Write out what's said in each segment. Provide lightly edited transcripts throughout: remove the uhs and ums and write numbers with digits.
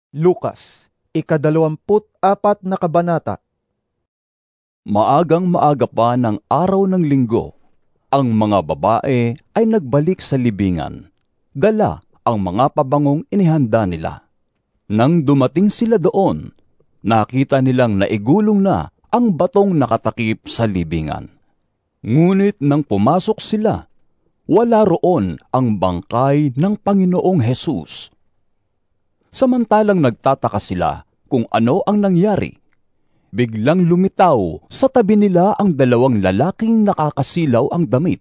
Lucas, 24 na kabanata. Maagang maaga pa ng araw ng linggo, ang mga babae ay nagbalik sa libingan. Dala ang mga pabangong inihanda nila. Nang dumating sila doon, nakita nilang naigulong na ang batong nakatakip sa libingan. Ngunit nang pumasok sila, wala roon ang bangkay ng Panginoong Hesus. Samantalang nagtataka sila kung ano ang nangyari, biglang lumitaw sa tabi nila ang dalawang lalaking nakakasilaw ang damit.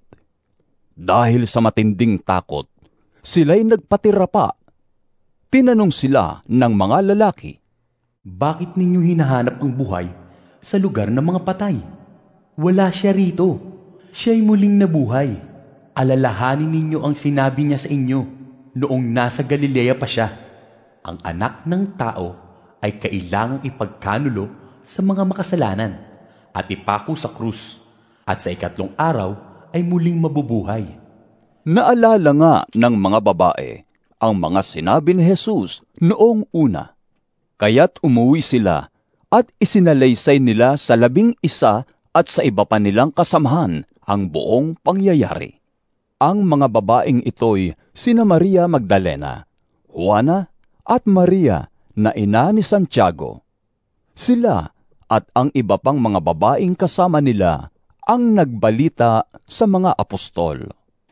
Dahil sa matinding takot, sila'y nagpatira pa. Tinanong sila ng mga lalaki, "Bakit ninyo hinahanap ang buhay sa lugar ng mga patay? Wala siya rito. Siya'y muling nabuhay. Alalahanin ninyo ang sinabi niya sa inyo noong nasa Galilea pa siya. Ang anak ng tao ay kailangang ipagkanulo sa mga makasalanan at ipako sa krus, at sa ikatlong araw ay muling mabubuhay." Naalala nga ng mga babae ang mga sinabi ni Jesus noong una. Kaya't umuwi sila at isinalaysay nila sa 11 at sa iba pa nilang kasamahan ang buong pangyayari. Ang mga babaeng ito'y sina Maria Magdalena, Juana, at Maria na ina ni Santiago. Sila at ang iba pang mga babaeng kasama nila ang nagbalita sa mga apostol.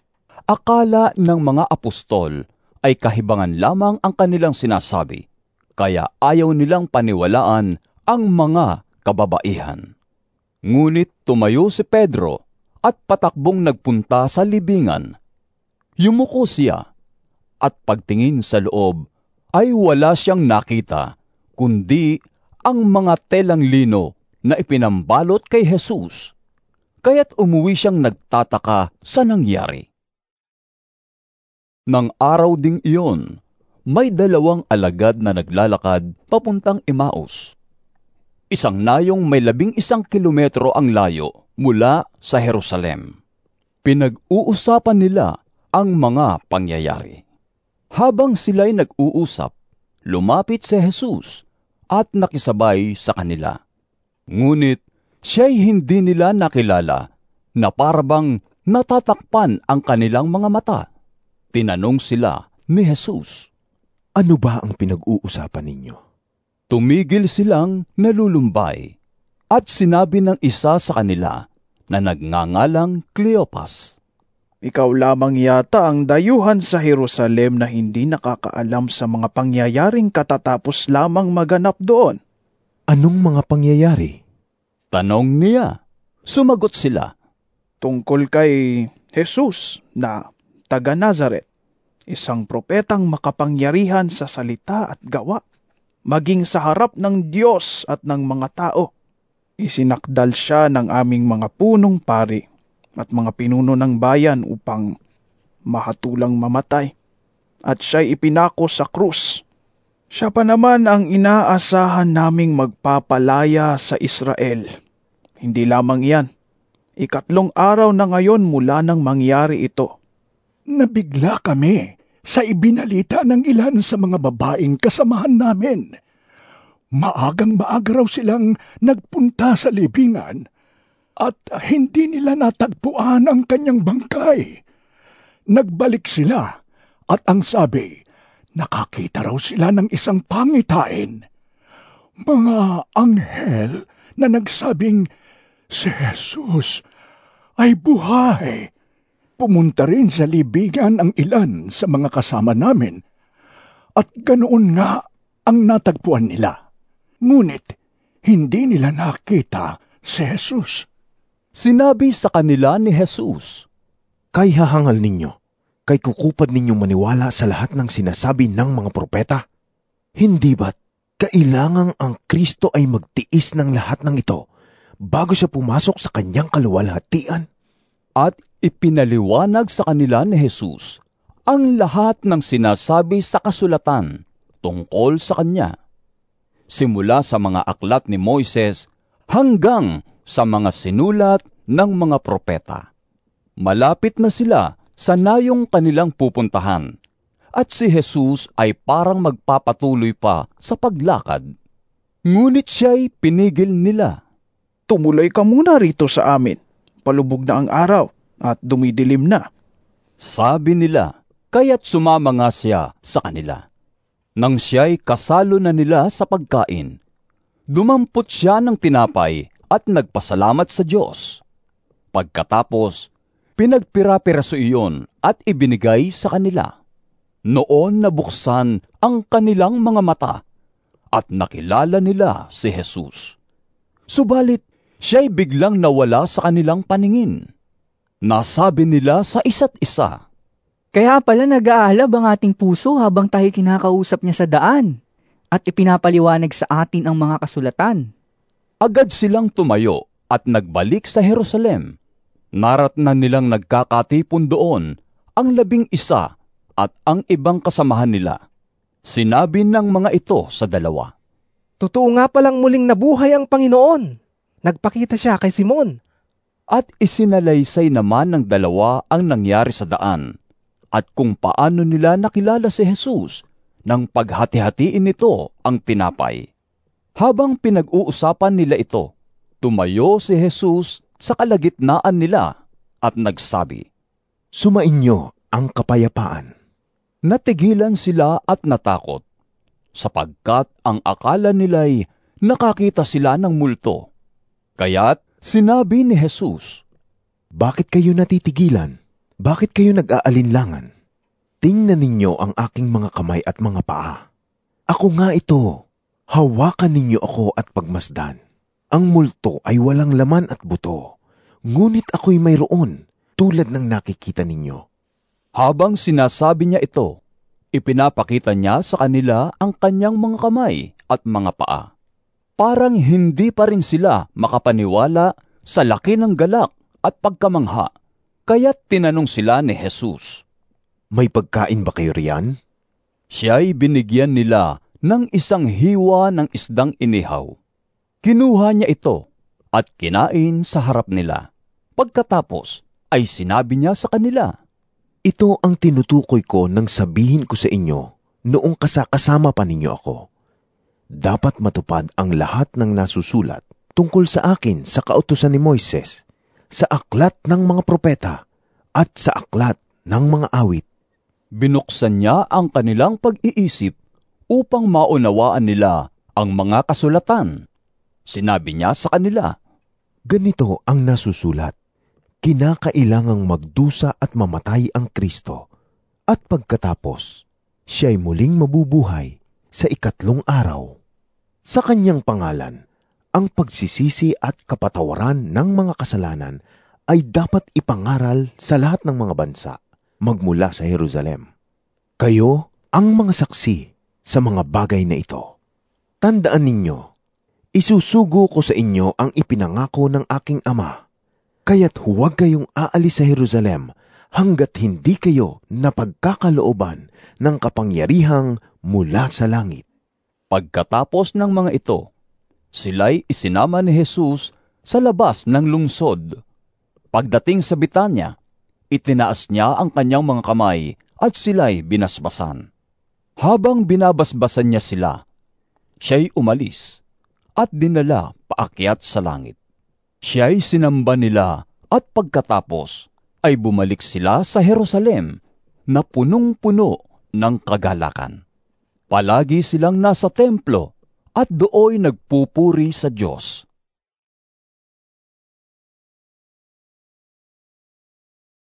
Akala ng mga apostol ay kahibangan lamang ang kanilang sinasabi, kaya ayaw nilang paniwalaan ang mga kababaihan. Ngunit tumayo si Pedro at patakbong nagpunta sa libingan. Yumuko siya at pagtingin sa loob ay wala siyang nakita, kundi ang mga telang lino na ipinambalot kay Jesus. Kaya't umuwi siyang nagtataka sa nangyari. Nang araw ding iyon, may 2 alagad na naglalakad papuntang Emmaus. Isang nayong may 11 kilometro ang layo mula sa Jerusalem. Pinag-uusapan nila ang mga pangyayari. Habang sila'y nag-uusap, lumapit si Jesus at nakisabay sa kanila. Ngunit siya'y hindi nila nakilala na parabang natatakpan ang kanilang mga mata. Tinanong sila ni Jesus, "Ano ba ang pinag-uusapan ninyo?" Tumigil silang nalulumbay at sinabi ng isa sa kanila na nagngangalang Cleopas, Ikaw lamang yata ang dayuhan sa Jerusalem na hindi nakakaalam sa mga pangyayaring katatapos lamang maganap doon. "Anong mga pangyayari?" tanong niya. Sumagot sila, Tungkol kay Jesus na taga Nazaret, isang propetang makapangyarihan sa salita at gawa, maging sa harap ng Diyos at ng mga tao. Isinakdal siya ng aming mga punong pari at mga pinuno ng bayan upang mahatulang mamatay, at siya'y ipinako sa krus. Siya pa naman ang inaasahan naming magpapalaya sa Israel. Hindi lamang iyan, 3 araw na ngayon mula nang mangyari ito. Nabigla kami sa ibinalita ng ilan sa mga babaeng kasamahan namin. Maagang maaga raw silang nagpunta sa libingan at hindi nila natagpuan ang kanyang bangkay. Nagbalik sila at ang sabi, nakakita raw sila ng isang pangitain. Mga anghel na nagsabing, si Jesus ay buhay. Pumunta rin sa libingan ang ilan sa mga kasama namin at ganoon nga ang natagpuan nila. Ngunit hindi nila nakita si Jesus. Sinabi sa kanila ni Jesus, "Kay hahangal ninyo, kay kukupad ninyong maniwala sa lahat ng sinasabi ng mga propeta? Hindi ba't kailangang ang Kristo ay magtiis ng lahat ng ito bago siya pumasok sa kanyang kaluwalhatian?" At ipinaliwanag sa kanila ni Jesus ang lahat ng sinasabi sa kasulatan tungkol sa kanya, simula sa mga aklat ni Moises hanggang sa mga sinulat ng mga propeta. Malapit na sila sa nayong kanilang pupuntahan, at si Jesus ay parang magpapatuloy pa sa paglakad. Ngunit siya'y pinigil nila. Tumuloy ka muna rito sa amin. Palubog na ang araw at dumidilim na. Sabi nila, kaya't sumama nga siya sa kanila. Nang siya'y kasalo na nila sa pagkain, dumampot siya ng tinapay at nagpasalamat sa Diyos. Pagkatapos, pinagpira-piraso iyon at ibinigay sa kanila. Noon nabuksan ang kanilang mga mata at nakilala nila si Jesus. Subalit, siya'y biglang nawala sa kanilang paningin. Nasabi nila sa isa't isa, Kaya pala nag-aalab ang ating puso habang tayo kinakausap niya sa daan at ipinapaliwanag sa atin ang mga kasulatan. Agad silang tumayo at nagbalik sa Jerusalem. Naratnan nilang nagkakatipon doon ang 11 at ang ibang kasamahan nila. Sinabi ng mga ito sa 2, Totoo nga palang muling nabuhay ang Panginoon. Nagpakita siya kay Simon. At isinalaysay naman ng 2 ang nangyari sa daan at kung paano nila nakilala si Jesus nang paghati-hatiin nito ang tinapay. Habang pinag-uusapan nila ito, tumayo si Jesus sa kalagitnaan nila at nagsabi, Sumainyo ang kapayapaan. Natigilan sila at natakot, sapagkat ang akala nila'y nakakita sila ng multo. Kaya't sinabi ni Jesus, Bakit kayo natitigilan? Bakit kayo nag-aalinlangan? Tingnan ninyo ang aking mga kamay at mga paa. Ako nga ito. Hawakan ninyo ako at pagmasdan. Ang multo ay walang laman at buto, ngunit ako'y mayroon, tulad ng nakikita ninyo. Habang sinasabi niya ito, ipinapakita niya sa kanila ang kanyang mga kamay at mga paa. Parang hindi pa rin sila makapaniwala sa laki ng galak at pagkamangha, kaya't tinanong sila ni Jesus, May pagkain ba kayo riyan? Siya'y binigyan nila ng isang hiwa ng isdang inihaw. Kinuha niya ito at kinain sa harap nila. Pagkatapos ay sinabi niya sa kanila, Ito ang tinutukoy ko nang sabihin ko sa inyo noong kasama pa ninyo ako. Dapat matupad ang lahat ng nasusulat tungkol sa akin sa kautusan ni Moises, sa aklat ng mga propeta, at sa aklat ng mga awit. Binuksan niya ang kanilang pag-iisip upang maunawaan nila ang mga kasulatan. Sinabi niya sa kanila, Ganito ang nasusulat. Kinakailangang magdusa at mamatay ang Kristo, at pagkatapos, siya'y muling mabubuhay sa 3 araw. Sa kanyang pangalan, ang pagsisisi at kapatawaran ng mga kasalanan ay dapat ipangaral sa lahat ng mga bansa, magmula sa Jerusalem. Kayo ang mga saksi sa mga bagay na ito. Tandaan ninyo, isusugo ko sa inyo ang ipinangako ng aking Ama, kaya't huwag kayong aalis sa Jerusalem hanggat hindi kayo napagkakalooban ng kapangyarihang mula sa langit. Pagkatapos ng mga ito, sila'y isinama ni Jesus sa labas ng lungsod. Pagdating sa Betanya, itinaas niya ang kanyang mga kamay at sila'y binasbasan. Habang binabasbasan niya sila, siya'y umalis at dinala paakyat sa langit. Siya'y sinamba nila at pagkatapos ay bumalik sila sa Jerusalem na punong-puno ng kagalakan. Palagi silang nasa templo at dooy nagpupuri sa Diyos.